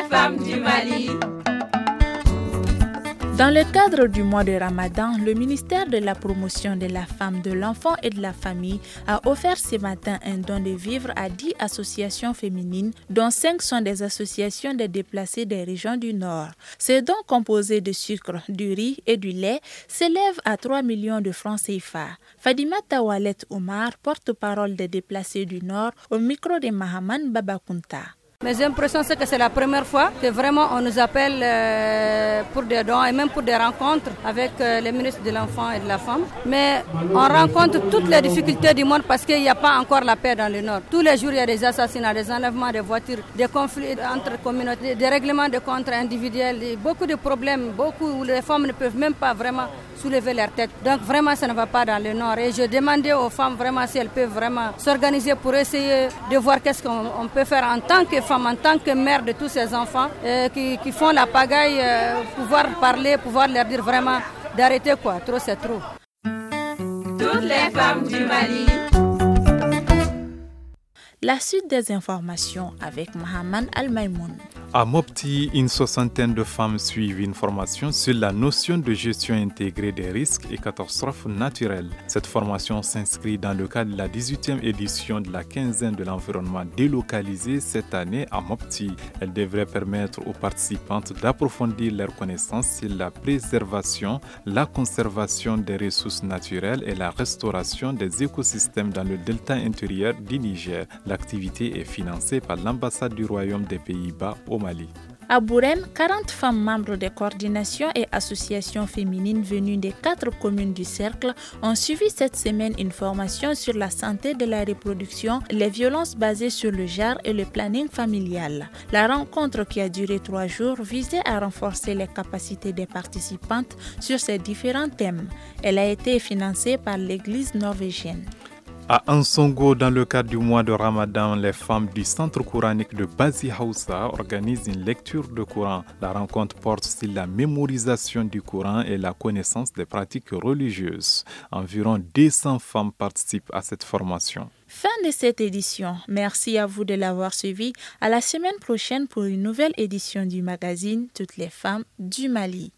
femmes du Mali. Dans le cadre du mois de Ramadan, le ministère de la promotion de la femme, de l'enfant et de la famille a offert ce matin un don de vivres à 10 associations féminines, dont 5 sont des associations de déplacés des régions du Nord. Ces dons composés de sucre, du riz et du lait s'élèvent à 3 millions de francs CFA. Fadimata Walet Omar, porte-parole des déplacés du Nord, au micro de Mahaman Babakunta. Mes impressions, c'est que c'est la première fois que vraiment on nous appelle pour des dons et même pour des rencontres avec les ministres de l'enfant et de la femme. Mais on rencontre toutes les difficultés du monde parce qu'il n'y a pas encore la paix dans le Nord. Tous les jours, il y a des assassinats, des enlèvements de voitures, des conflits entre communautés, des règlements de comptes individuels, beaucoup de problèmes, où les femmes ne peuvent même pas vraiment soulever leur tête. Donc vraiment, ça ne va pas dans le Nord. Et je demandais aux femmes vraiment si elles peuvent vraiment s'organiser pour essayer de voir qu'est-ce qu'on peut faire en tant que femme, en tant que mère de tous ces enfants qui font la pagaille, pouvoir parler, pouvoir leur dire vraiment d'arrêter quoi. Trop, c'est trop. Toutes les femmes du Mali. La suite des informations avec Mohamed Al-Maïmoun. À Mopti, une soixantaine de femmes suivent une formation sur la notion de gestion intégrée des risques et catastrophes naturelles. Cette formation s'inscrit dans le cadre de la 18e édition de la quinzaine de l'environnement délocalisé cette année à Mopti. Elle devrait permettre aux participantes d'approfondir leurs connaissances sur la préservation, la conservation des ressources naturelles et la restauration des écosystèmes dans le delta intérieur du Niger. L'activité est financée par l'ambassade du Royaume des Pays-Bas au Mali. À Bouren, 40 femmes membres des coordinations et associations féminines venues des 4 communes du Cercle ont suivi cette semaine une formation sur la santé de la reproduction, les violences basées sur le genre et le planning familial. La rencontre qui a duré 3 jours visait à renforcer les capacités des participantes sur ces différents thèmes. Elle a été financée par l'Église norvégienne. À Ansongo, dans le cadre du mois de Ramadan, les femmes du centre coranique de Bazi Hausa organisent une lecture de Coran. La rencontre porte sur la mémorisation du Coran et la connaissance des pratiques religieuses. Environ 200 femmes participent à cette formation. Fin de cette édition. Merci à vous de l'avoir suivi. À la semaine prochaine pour une nouvelle édition du magazine Toutes les femmes du Mali.